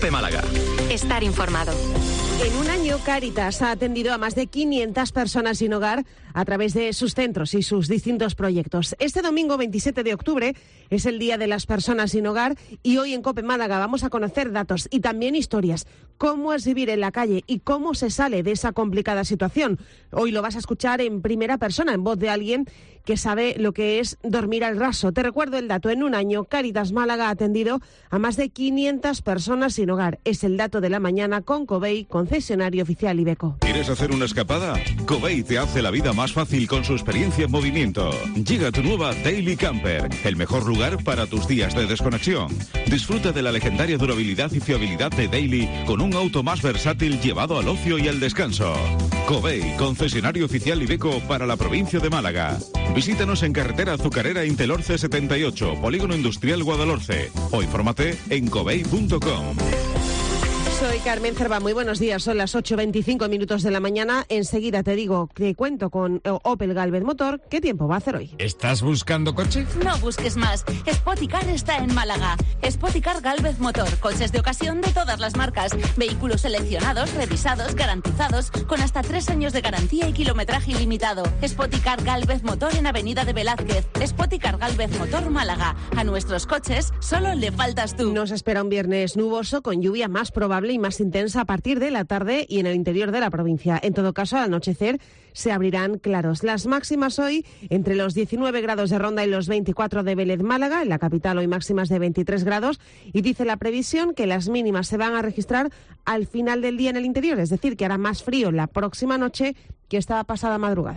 COPE Málaga. Estar informado. En un año, Cáritas ha atendido a más de 500 personas sin hogar a través de sus centros y sus distintos proyectos. Este domingo 27 de octubre es el Día de las Personas sin Hogar y hoy en COPE Málaga vamos a conocer datos y también historias. Cómo es vivir en la calle y cómo se sale de esa complicada situación. Hoy lo vas a escuchar en primera persona, en voz de alguien que sabe lo que es dormir al raso. Te recuerdo el dato. En un año, Cáritas Málaga ha atendido a más de 500 personas sin hogar. Es el dato de la mañana con Covey, concesionario oficial Iveco. ¿Quieres hacer una escapada? Covey te hace la vida más fácil con su experiencia en movimiento. Llega tu nueva Daily Camper, el mejor lugar para tus días de desconexión. Disfruta de la legendaria durabilidad y fiabilidad de Daily con un auto más versátil llevado al ocio y al descanso. Covey, concesionario oficial Iveco para la provincia de Málaga. Visítanos en carretera Azucarera Intelorce 78, Polígono Industrial Guadalhorce, o infórmate en covey.com. Soy Carmen Cerva, muy buenos días, son las 8:25 minutos de la mañana. Enseguida te digo que cuento con Opel Galvez Motor. ¿Qué tiempo va a hacer hoy? ¿Estás buscando coche? No busques más, Spoticar está en Málaga. Spoticar Galvez Motor, coches de ocasión de todas las marcas, vehículos seleccionados, revisados, garantizados, con hasta 3 años de garantía y kilometraje ilimitado. Spoticar Galvez Motor en Avenida de Velázquez. Spoticar Galvez Motor Málaga. A nuestros coches solo le faltas tú. Nos espera un viernes nuboso con lluvia más probable y más intensa a partir de la tarde y en el interior de la provincia. En todo caso, al anochecer se abrirán claros. Las máximas hoy entre los 19 grados de Ronda y los 24 de Vélez Málaga. En la capital hoy máximas de 23 grados y dice la previsión que las mínimas se van a registrar al final del día en el interior. Es decir, que hará más frío la próxima noche que esta pasada madrugada.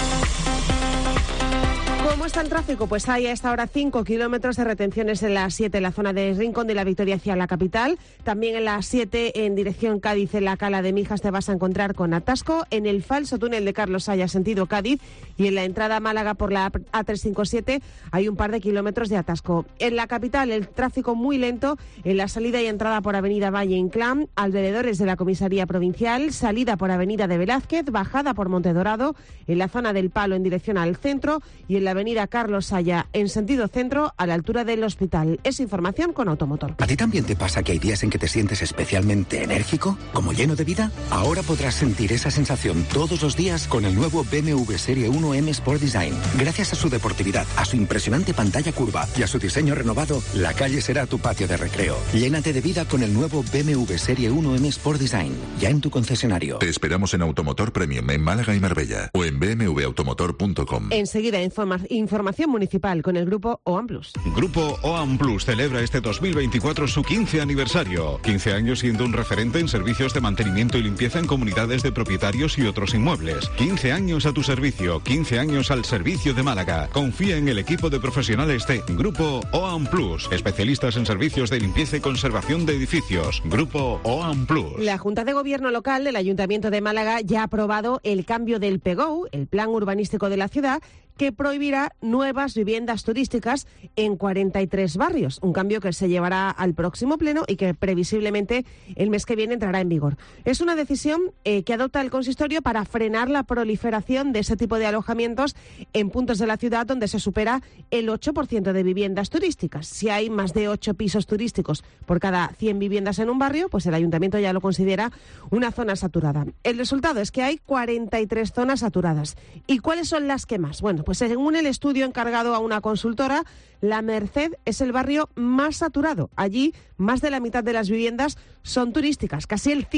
¿Cómo está el tráfico? Pues hay a esta hora 5 kilómetros de retenciones en la 7, en la zona de Rincón de la Victoria hacia la capital. También en la 7, en dirección Cádiz, en la Cala de Mijas, te vas a encontrar con atasco. En el falso túnel de Carlos Saya, sentido Cádiz, y en la entrada a Málaga por la A357 hay un par de kilómetros de atasco. En la capital, el tráfico muy lento en la salida y entrada por Avenida Valle Inclán, alrededores de la Comisaría Provincial, salida por Avenida de Velázquez, bajada por Montedorado, en la zona del Palo en dirección al centro y en la Avenida Carlos Saya en sentido centro a la altura del hospital. Es información con Automotor. ¿A ti también te pasa que hay días en que te sientes especialmente enérgico, como lleno de vida? Ahora podrás sentir esa sensación todos los días con el nuevo BMW Serie 1 M Sport Design. Gracias a su deportividad, a su impresionante pantalla curva y a su diseño renovado, la calle será tu patio de recreo. Llénate de vida con el nuevo BMW Serie 1 M Sport Design, ya en tu concesionario. Te esperamos en Automotor Premium en Málaga y Marbella o en bmwautomotor.com. Enseguida información municipal con el Grupo OAM Plus. Grupo OAM Plus celebra este 2024 su 15 aniversario. 15 años siendo un referente en servicios de mantenimiento y limpieza en comunidades de propietarios y otros inmuebles. 15 años a tu servicio, 15 años al servicio de Málaga. Confía en el equipo de profesionales de Grupo OAM Plus, especialistas en servicios de limpieza y conservación de edificios. Grupo OAM Plus. La Junta de Gobierno Local del Ayuntamiento de Málaga ya ha aprobado el cambio del PGO, el plan urbanístico de la ciudad, que prohibirá nuevas viviendas turísticas en 43 barrios. Un cambio que se llevará al próximo pleno y que previsiblemente el mes que viene entrará en vigor. Es una decisión que adopta el consistorio para frenar la proliferación de ese tipo de alojamientos en puntos de la ciudad donde se supera el 8% de viviendas turísticas. Si hay más de 8 pisos turísticos por cada 100 viviendas en un barrio, pues el ayuntamiento ya lo considera una zona saturada. El resultado es que hay 43 zonas saturadas. ¿Y cuáles son las que más? Bueno, pues según el estudio encargado a una consultora, La Merced es el barrio más saturado. Allí, más de la mitad de las viviendas son turísticas, casi el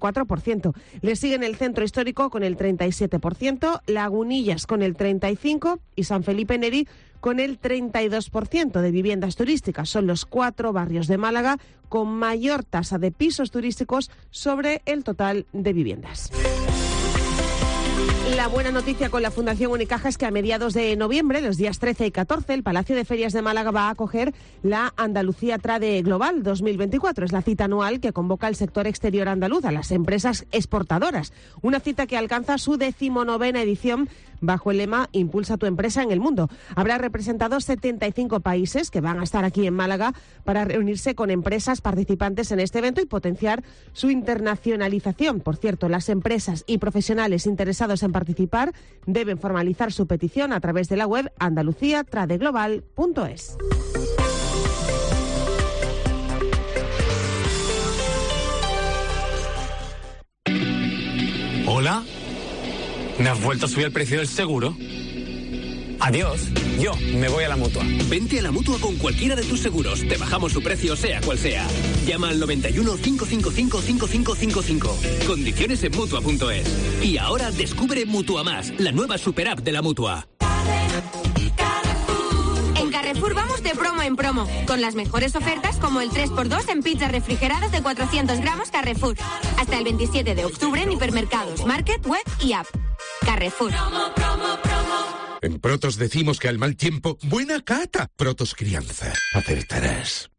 54%. Le siguen el Centro Histórico con el 37%, Lagunillas con el 35% y San Felipe Neri con el 32% de viviendas turísticas. Son los 4 barrios de Málaga con mayor tasa de pisos turísticos sobre el total de viviendas. La buena noticia con la Fundación Unicaja es que a mediados de noviembre, los días 13 y 14, el Palacio de Ferias de Málaga va a acoger la Andalucía Trade Global 2024. Es la cita anual que convoca el sector exterior andaluz, a las empresas exportadoras. Una cita que alcanza su 19ª edición bajo el lema Impulsa tu empresa en el mundo. Habrá representados 75 países que van a estar aquí en Málaga para reunirse con empresas participantes en este evento y potenciar su internacionalización. Por cierto, las empresas y profesionales interesados en participar deben formalizar su petición a través de la web andaluciatradeglobal.es. ¿Hola? ¿Me has vuelto a subir el precio del seguro? Adiós, yo me voy a la Mutua. Vente a la Mutua con cualquiera de tus seguros. Te bajamos su precio sea cual sea. Llama al 91 555 5555. Condiciones en Mutua.es. Y ahora descubre Mutua Más, la nueva super app de la Mutua. En Carrefour vamos de promo en promo, con las mejores ofertas como el 3x2 en pizzas refrigeradas de 400 gramos Carrefour. Hasta el 27 de octubre en hipermercados, market, web y app. Carrefour. En Protos decimos que al mal tiempo, buena cata. Protos Crianza. Acertarás.